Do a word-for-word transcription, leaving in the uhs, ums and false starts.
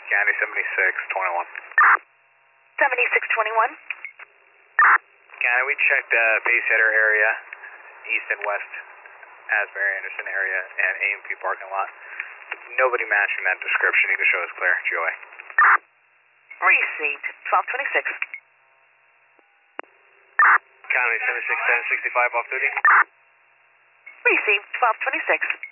County seventy-six twenty-one. seventy-six twenty-one. County, we checked the uh, Pacesetter area, east and west, Asbury Anderson area, and A M P parking lot. Nobody matching that description. You can show us clear. G O A. Received. twelve twenty-six. County seventy-six ten sixty-five off duty. Received. twelve twenty-six.